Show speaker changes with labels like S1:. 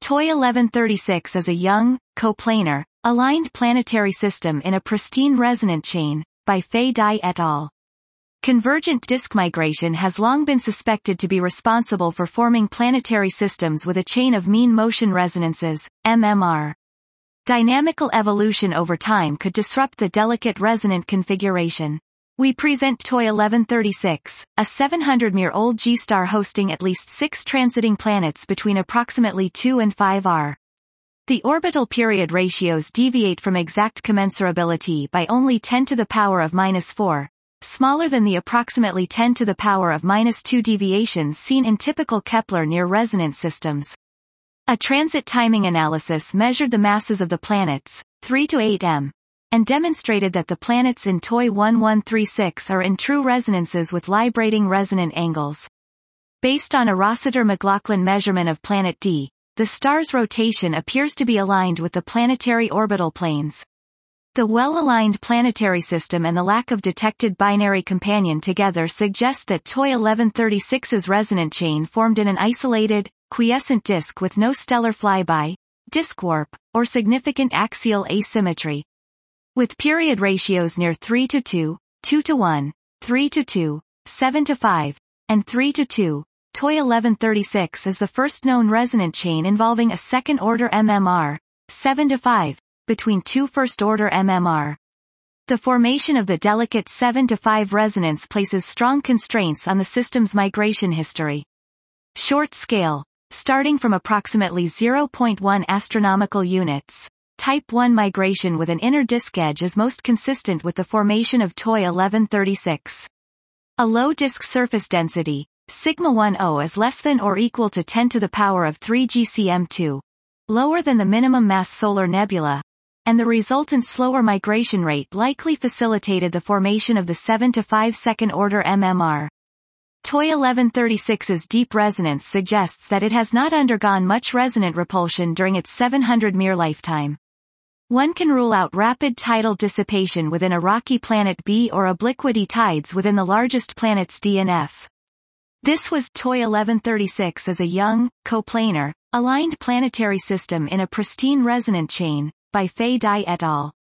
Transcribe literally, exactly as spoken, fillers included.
S1: TOI eleven thirty-six is a young, coplanar, aligned planetary system in a pristine resonant chain, by Fei Dai et al. Convergent disk migration has long been suspected to be responsible for forming planetary systems with a chain of mean motion resonances, M M R. Dynamical evolution over time could disrupt the delicate resonant configuration. We present TOI eleven thirty-six, a seven hundred M year-old G-star hosting at least six transiting planets between approximately two and five R. The orbital period ratios deviate from exact commensurability by only ten to the power of minus four, smaller than the approximately ten to the power of minus two deviations seen in typical Kepler near-resonant systems. A transit timing analysis measured the masses of the planets, three to eight meters, and demonstrated that the planets in TOI eleven thirty-six are in true resonances with librating resonant angles. Based on a Rossiter-McLaughlin measurement of planet D, the star's rotation appears to be aligned with the planetary orbital planes. The well-aligned planetary system and the lack of detected binary companion together suggest that TOI eleven thirty-six's resonant chain formed in an isolated, quiescent disk with no stellar flyby, disk warp, or significant axial asymmetry. With period ratios near three to two, two to one, three to two, seven to five, and three to two, TOI eleven thirty-six is the first known resonant chain involving a second-order M M R, seven to five, between two first-order M M R. The formation of the delicate seven to five resonance places strong constraints on the system's migration history. Short scale, starting from approximately zero point one astronomical units. Type one migration with an inner disk edge is most consistent with the formation of TOI eleven thirty-six. A low disk surface density, sigma ten is less than or equal to ten to the power of three G C M two, lower than the minimum mass solar nebula, and the resultant slower migration rate likely facilitated the formation of the seven to five second-order M M R. TOI eleven thirty-six's deep resonance suggests that it has not undergone much resonant repulsion during its seven hundred M year lifetime. One can rule out rapid tidal dissipation within a rocky planet B or obliquity tides within the largest planets D and F. This was TOI eleven thirty-six as a young, coplanar, aligned planetary system in a pristine resonant chain, by Fei Dai et al.